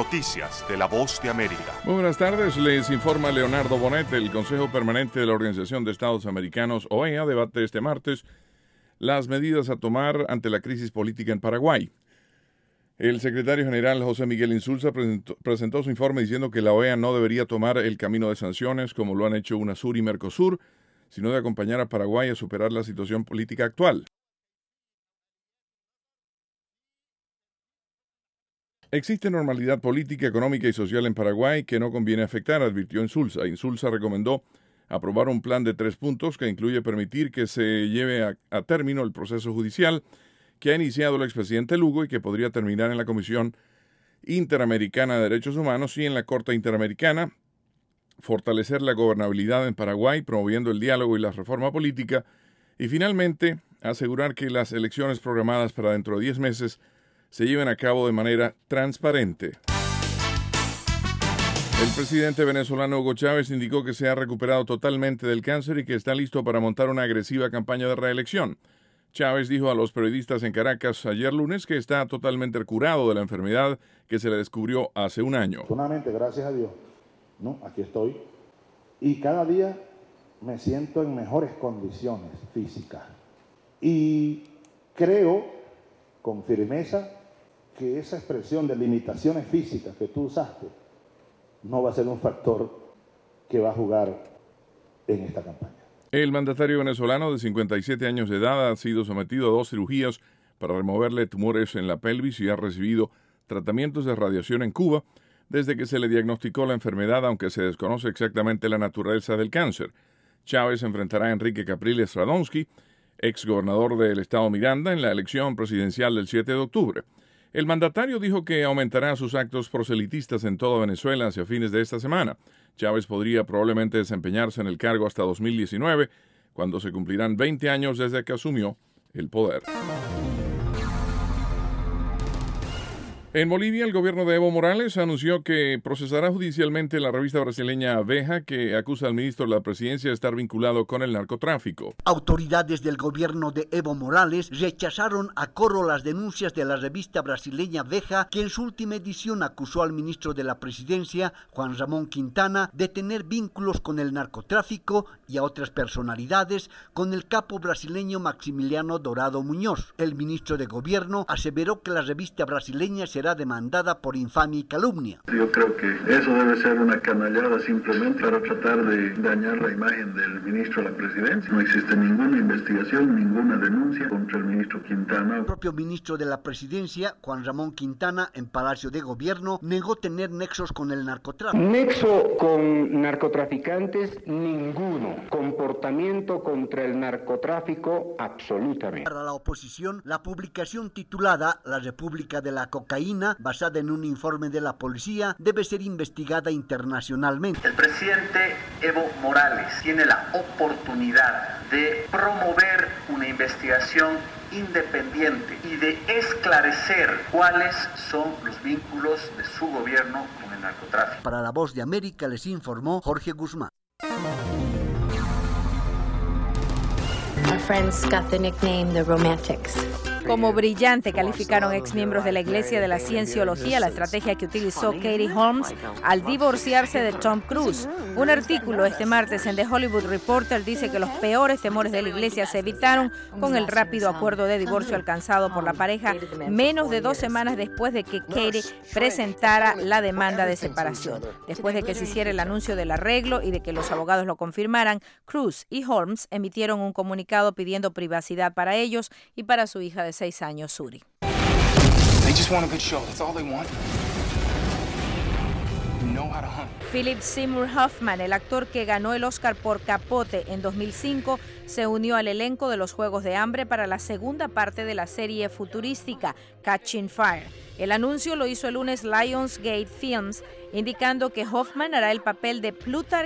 Noticias de La Voz de América. Muy buenas tardes, les informa Leonardo Bonet. El Consejo Permanente de la Organización de Estados Americanos, OEA, debate este martes las medidas a tomar ante la crisis política en Paraguay. El secretario general José Miguel Insulza presentó su informe diciendo que la OEA no debería tomar el camino de sanciones como lo han hecho UNASUR y Mercosur, sino de acompañar a Paraguay a superar la situación política actual. Existe normalidad política, económica y social en Paraguay que no conviene afectar, advirtió Insulza. Insulza recomendó aprobar un plan de 3 puntos que incluye permitir que se lleve a término el proceso judicial que ha iniciado el expresidente Lugo y que podría terminar en la Comisión Interamericana de Derechos Humanos y en la Corte Interamericana, fortalecer la gobernabilidad en Paraguay, promoviendo el diálogo y la reforma política, y finalmente asegurar que las elecciones programadas para dentro de 10 meses se lleven a cabo de manera transparente. El presidente venezolano Hugo Chávez indicó que se ha recuperado totalmente del cáncer y que está listo para montar una agresiva campaña de reelección. Chávez dijo a los periodistas en Caracas ayer lunes que está totalmente curado de la enfermedad que se le descubrió hace un año. Afortunadamente, gracias a Dios, aquí estoy y cada día me siento en mejores condiciones físicas y creo con firmeza que esa expresión de limitaciones físicas que tú usaste no va a ser un factor que va a jugar en esta campaña. El mandatario venezolano de 57 años de edad ha sido sometido a 2 cirugías para removerle tumores en la pelvis y ha recibido tratamientos de radiación en Cuba desde que se le diagnosticó la enfermedad, aunque se desconoce exactamente la naturaleza del cáncer. Chávez enfrentará a Enrique Capriles Radonsky, ex gobernador del estado Miranda, en la elección presidencial del 7 de octubre. El mandatario dijo que aumentará sus actos proselitistas en toda Venezuela hacia fines de esta semana. Chávez podría probablemente desempeñarse en el cargo hasta 2019, cuando se cumplirán 20 años desde que asumió el poder. En Bolivia, el gobierno de Evo Morales anunció que procesará judicialmente la revista brasileña Veja, que acusa al ministro de la Presidencia de estar vinculado con el narcotráfico. Autoridades del gobierno de Evo Morales rechazaron a coro las denuncias de la revista brasileña Veja, que en su última edición acusó al ministro de la Presidencia, Juan Ramón Quintana, de tener vínculos con el narcotráfico y a otras personalidades con el capo brasileño Maximiliano Dorado Muñoz. El ministro de Gobierno aseveró que la revista brasileña será demandada por infamia y calumnia. Yo creo que eso debe ser una canallada simplemente para tratar de dañar la imagen del ministro de la Presidencia. No existe ninguna investigación, ninguna denuncia contra el ministro Quintana. El propio ministro de la Presidencia, Juan Ramón Quintana, en Palacio de Gobierno, negó tener nexos con el narcotráfico. Nexo con narcotraficantes, ninguno. Comportamiento contra el narcotráfico, absolutamente. Para la oposición, la publicación titulada La República de la Cocaína, basada en un informe de la policía, debe ser investigada internacionalmente. El presidente Evo Morales tiene la oportunidad de promover una investigación independiente y de esclarecer cuáles son los vínculos de su gobierno con el narcotráfico. Para La Voz de América les informó Jorge Guzmán. Our friends got the nickname the Romantics. Como brillante calificaron exmiembros de la Iglesia de la Cienciología la estrategia que utilizó Katie Holmes al divorciarse de Tom Cruise. Un artículo este martes en The Hollywood Reporter dice que los peores temores de la Iglesia se evitaron con el rápido acuerdo de divorcio alcanzado por la pareja menos de 2 semanas después de que Katie presentara la demanda de separación. Después de que se hiciera el anuncio del arreglo y de que los abogados lo confirmaran, Cruise y Holmes emitieron un comunicado pidiendo privacidad para ellos y para su hija de 6 años, Suri. Philip Seymour Hoffman, el actor que ganó el Oscar por Capote en 2005, se unió al elenco de los Juegos de Hambre para la segunda parte de la serie futurística Catching Fire. El anuncio lo hizo el lunes Lionsgate Films, indicando que Hoffman hará el papel de Plutarch